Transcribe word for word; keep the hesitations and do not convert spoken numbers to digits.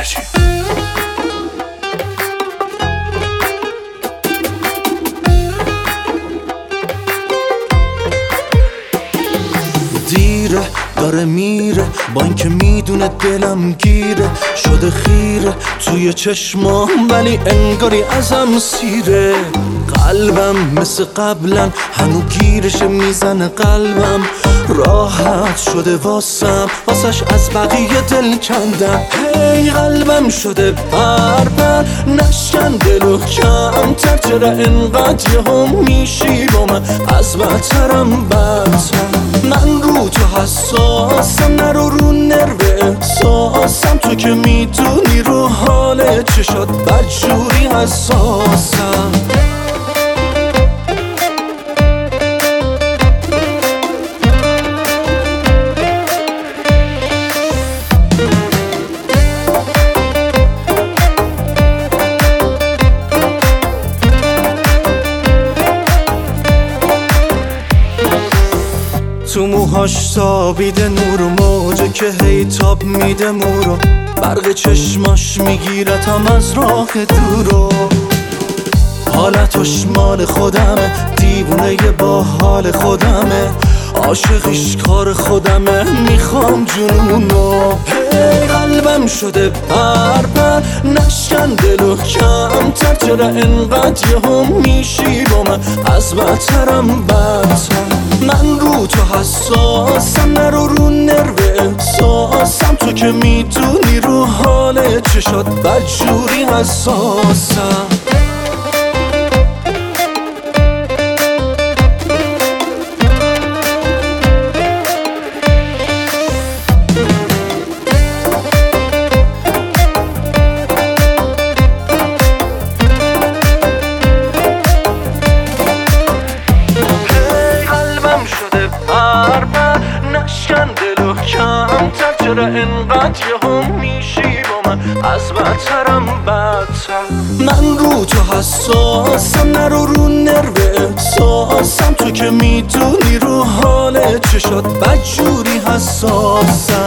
هرچی دیره داره میره با اینکه میدونه دلم گیره شده خیره توی چشمام ولی انگاری ازم سیره قلبم مثل قبلا هنو گیرش میزنه قلبم راحت شده واسم واسش از بقیه دل کندم هی قلبم شده بربر نشکن دلو کمتر چرا انقدر یه هم میشی با من از بدترم بدتر من رو تو حساسم نرو رو نرو احساسم تو که میدونی رو حال چشات بدجوری حساسم تو موهاش سابیده نور و موجه که هی تاب میده مورو برق چشماش میگیرتم از راه دورو حالتش مال خودمه دیوونه با حال خودمه عاشقش کار خودمه میخوام جنونو هی قلبم شده بربر نشکن دلو کمتر چرا انقدر یه هم میشی با من از بدترم بدتر من رو تو حساسم نرو رو نرو احساسم تو که میدونی رو حال چشات بدجوری حساسم نشکن دلو کمتر چرا انقدر یه هم میشی با من از بدترم بدتر من رو تو حساسم نرو رو نرو احساسم تو که میدونی رو حال چشات بدجوری حساسم